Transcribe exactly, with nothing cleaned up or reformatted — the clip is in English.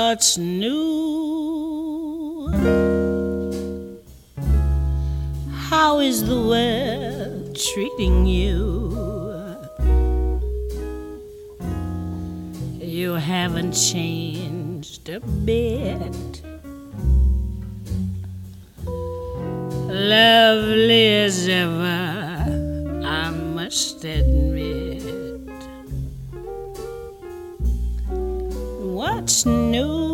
What's new? How is the world treating you? You haven't changed a bit. Lovely as ever, I must admit. What's new?